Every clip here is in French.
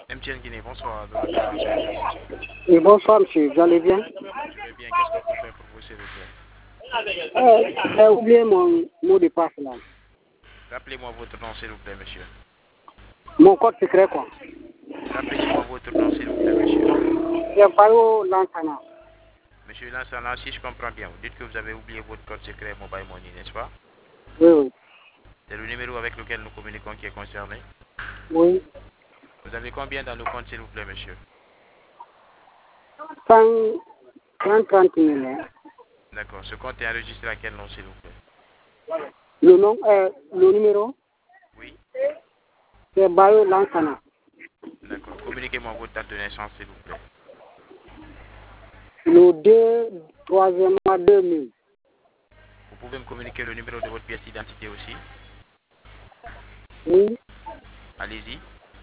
MTN Guinée, bonsoir. De la part de Et bonsoir, monsieur. Vous allez bien? Je vais bien. Qu'est-ce qu'on peut faire pour vous, s'il vous plaît? J'ai oublié mon mot de passe là. Rappelez-moi votre nom, s'il vous plaît, monsieur. Mon code secret, quoi. Rappelez-moi votre nom, s'il vous plaît, monsieur. C'est Bayo Lantana. Monsieur Lansana, si je comprends bien, vous dites que vous avez oublié votre code secret Mobile Money, n'est-ce pas? Oui, oui. C'est le numéro avec lequel nous communiquons qui est concerné. Oui. Vous avez combien dans le compte, s'il vous plaît, monsieur? 130 000. Hein. D'accord. Ce compte est enregistré à quel nom, s'il vous plaît? Le nom, le numéro, Oui. c'est Bayo Lantana. D'accord. Communiquez-moi votre date de naissance, s'il vous plaît. Le 2, 3e mois 2000. Vous pouvez me communiquer le numéro de votre pièce d'identité aussi? Oui. Allez-y.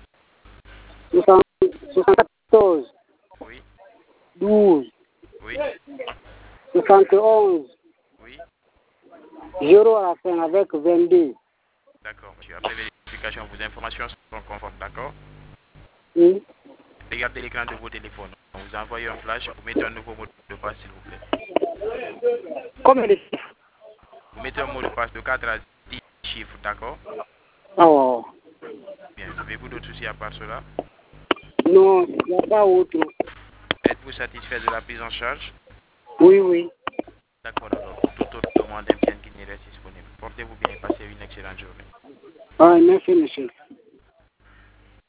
74, Oui. 12, Oui. 71, Oui. 0 à la fin avec 22. D'accord, monsieur. Après vérification, vos informations sont conformes, d'accord? Oui. Regardez l'écran de vos téléphones. On vous envoie un flash. Vous mettez un nouveau mot de passe, s'il vous plaît. Combien de chiffres? Vous mettez un mot de passe de 4 à 10 chiffres, d'accord? Oh. Bien. Avez-vous d'autres soucis à part cela? Non, il n'y a pas autre. Êtes-vous satisfait de la prise en charge? Oui, oui. D'accord, alors. Pour toute autre demande, MTN qui n'est reste disponible. Portez-vous bien et passez une excellente journée. Ah, merci, monsieur.